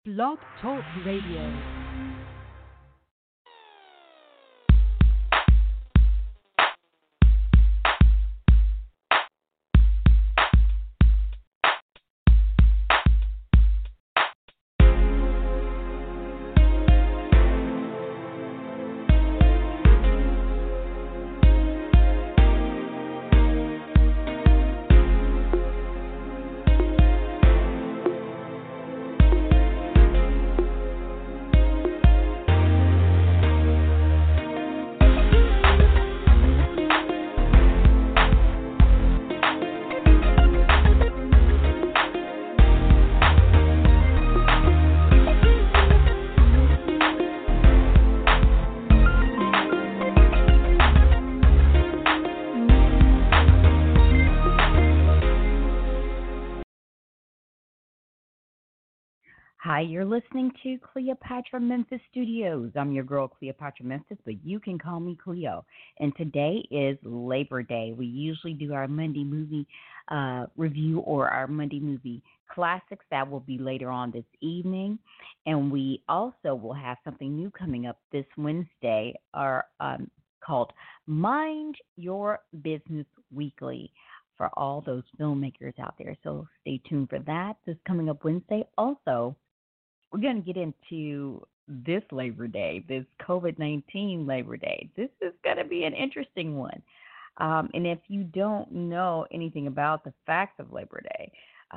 Blog Talk Radio. Hi, you're listening to Cleopatra Memphis Studios. I'm your girl, Cleopatra Memphis, but you can call me Cleo. And today is Labor Day. We usually do our Monday movie review or our Monday movie classics. That will be later on this evening. And we also will have something new coming up this Wednesday called Mind Your Business Weekly for all those filmmakers out there. So stay tuned for that. This is coming up Wednesday. Also, we're going to get into this Labor Day, this COVID-19 Labor Day. This is going to be an interesting one. And if you don't know anything about the facts of Labor Day,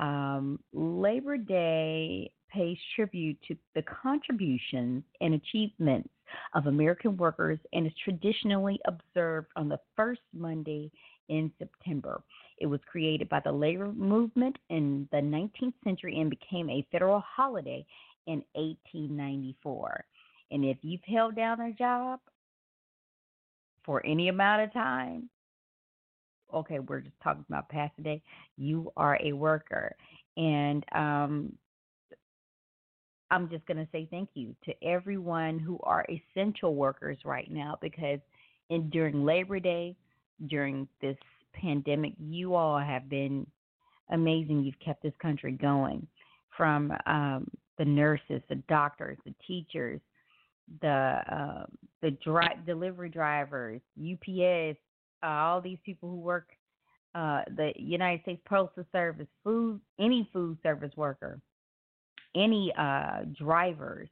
Labor Day pays tribute to the contributions and achievements of American workers and is traditionally observed on the first Monday in September. It was created by the labor movement in the 19th century and became a federal holiday in 1894. And if you've held down a job for any amount of time, okay, we're just talking about past the day, you are a worker. And I'm just going to say thank you to everyone who are essential workers right now, because during Labor Day, during this pandemic, you all have been amazing. You've kept this country going, from the nurses, the doctors, the teachers, the delivery drivers, UPS, all these people who work, the United States Postal Service, any food service worker, any drivers.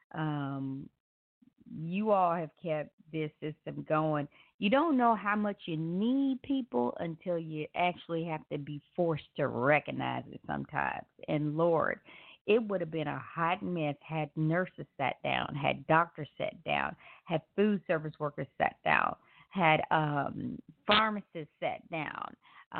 You all have kept this system going. You don't know how much you need people until you actually have to be forced to recognize it sometimes. And Lord, it would have been a hot mess had nurses sat down, had doctors sat down, had food service workers sat down, had pharmacists sat down.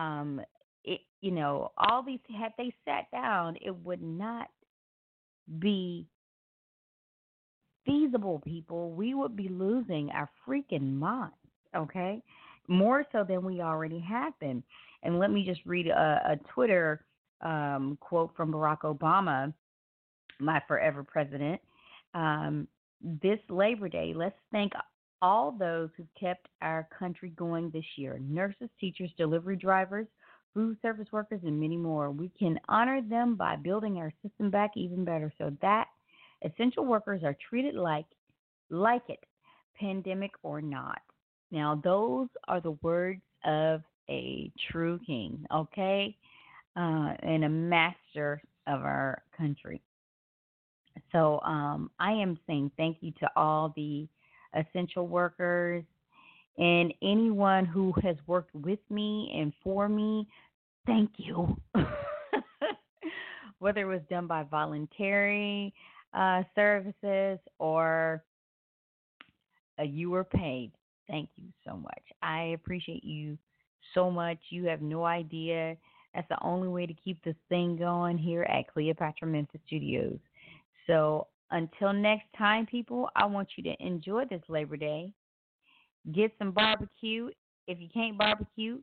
All these, had they sat down, it would not be feasible, people. We would be losing our freaking minds, okay? More so than we already have been. And let me just read a Twitter quote from Barack Obama, my forever president. This Labor Day, let's thank all those who kept our country going this year: nurses, teachers, delivery drivers, food service workers, and many more. We can honor them by building our system back even better so that essential workers are treated like it, pandemic or not. Now, those are the words of a true king, okay, and a master of our country. So I am saying thank you to all the essential workers and anyone who has worked with me and for me. Thank you. Whether it was done by voluntary services or you were paid, thank you so much. I appreciate you so much. You have no idea. That's the only way to keep this thing going here at Cleopatra Memphis Studios. So until next time, people, I want you to enjoy this Labor Day. Get some barbecue. If you can't barbecue,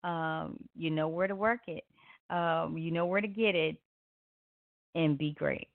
you know where to work it. You know where to get it. And be great.